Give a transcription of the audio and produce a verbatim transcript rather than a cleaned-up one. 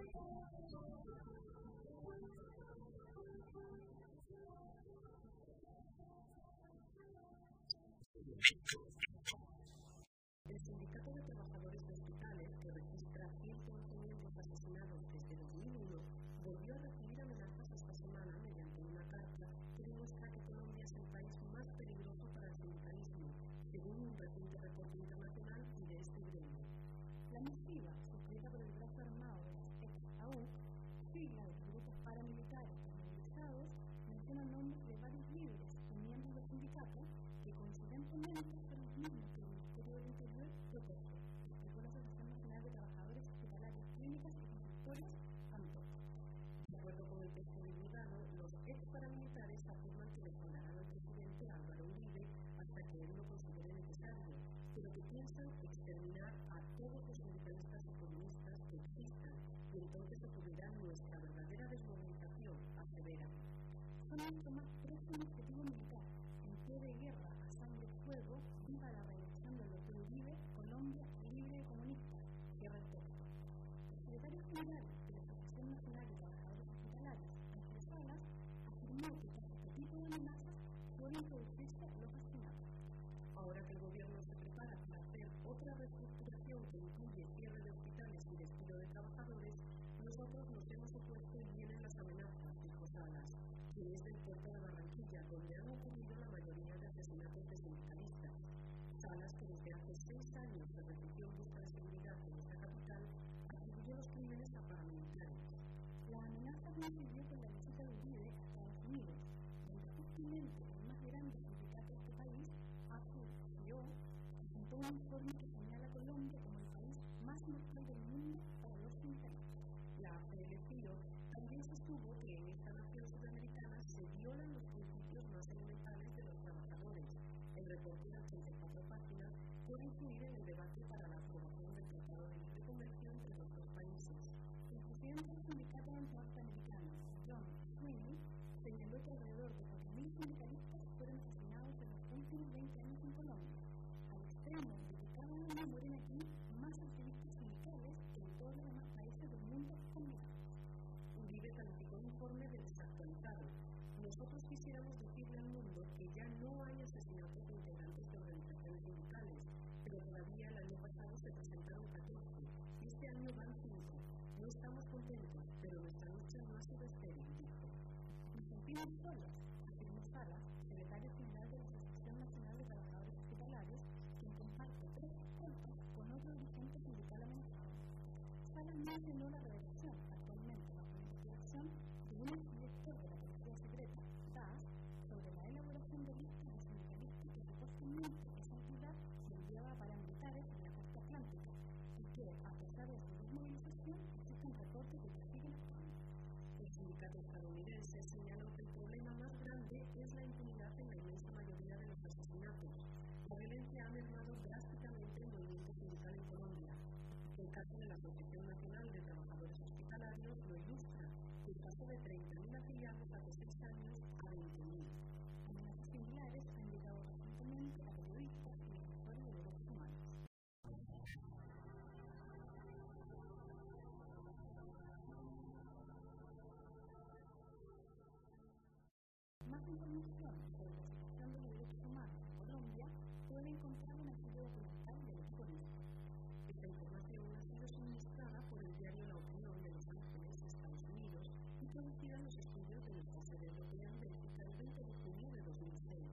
El Sindicato de Trabajadores de Hospitales, que registra ciento once miembros asesinados desde dos mil uno, volvió a recibir amenazas esta semana mediante una carta que demuestra que Colombia es el país más peligroso para el sindicalismo, según un reciente reporte internacional y de este gremio. La misiva, suscrita por el brazo armado de las ex-A U C, sigla de los grupos paramilitares movilizados, menciona nombres de varios líderes y miembros del sindicato que coincidentemente son los mismos que el Ministerio del Interior protege, explicó la Asociación Nacional de Trabajadores Hospitalarios, Clínicas y Consultores, ANTOC. De acuerdo con el texto divulgado, los ex-paramilitares afirman que defenderán al presidente Álvaro Uribe hasta que él lo considere necesario, pero que piensan exterminar a todos los sindicalistas y comunistas que existan, y entonces ocurrirá nuestra verdadera desmovilización, asevera. Son nuestro más próximo objetivo militar. En pie de guerra, a sangre y fuego, viva la reelección de López Uribe, Colombia libre de comunistas. Cierra el texto. El secretario general de la Asociación Nacional de Trabajadores Hospitalarios, Ángel Salas, afirmó que tras este tipo de amenazas pueden producirse los asesinatos. Ahora que el gobierno se prepara para hacer otra reestructuración que incluye cierre de hospitales y despido de trabajadores, nosotros nos hemos opuesto y vienen las amenazas, dijo Salas, quien es del puerto de Barranquilla, donde han ocurrido la mayoría de asesinatos de sindicalistas. Salas, que desde hace seis años se refugió en busca de seguridad en esta capital, atribuyó los crímenes a paramilitares. La amenaza coincidió con la visita de Uribe a Estados Unidos, donde justamente el más grande sindicato de este país, A S U C O, presentó un informe que señala a Colombia como el país más mortal del mundo para los sindicalistas. La A F L C I O también sostuvo que en esta nación sudamericana se violan los principios más elementales de los trabajadores. El reporte de ochenta y cuatro páginas puede influir en el debate para la aprobación del Tratado de Libre Comercio entre los dos países. El presidente del sindicato norteamericano, John Sweeney, señaló que alrededor de cuatro mil sindicalistas fueron asesinados en los últimos veinte años en Colombia, al extremo de que cada año mueren aquí más activistas sindicales que en todos los demás países del mundo combinados. Uribe calificó el informe de desactualizado. Nosotros quisiéramos decirle al mundo que ya no hay asesinatos de integrantes de organizaciones sindicales, pero todavía el año pasado se presentaron catorce, y este año van cinco. No estamos contentos, pero nuestra lucha no ha sido estéril, dijo. Nos sentimos solos, afirmó Salas, secretario general de la Asociación Nacional de Trabajadores Hospitalarios, quien comparte tres escoltas con otro dirigente sindical amenazado. Salas mencionó la redacción, actualmente bajo investigación, de un exdirector de la Policía Secreta, D A S, sobre la elaboración de listas de sindicalistas que supuestamente esa entidad se enviaba a paramilitares en la costa atlántica, y que, a pesar de su desmovilización, existen reportes de que siguen actuando. El sindicato estadounidense señaló que el problema más grande es la impunidad en la inmensa mayoría de los asesinatos. La violencia ha mermado drásticamente el movimiento sindical en Colombia. El caso de la Asociación Nacional de Trabajadores Hospitalarios lo ilustra, que pasó de treinta mil afiliados hace seis años a veinte mil. Amenazas similares han llegado recientemente a periodistas y defensores de derechos humanos. Más información sobre la situación de los derechos humanos en Colombia puede encontrar en el sitio documental del equipo Listo. Esta información ha sido suministrada por el diario La Opinión de Los Ángeles, Estados Unidos, y producida en los estudios de nuestra sede europea en Bélgica el veinte de junio de dos mil seis.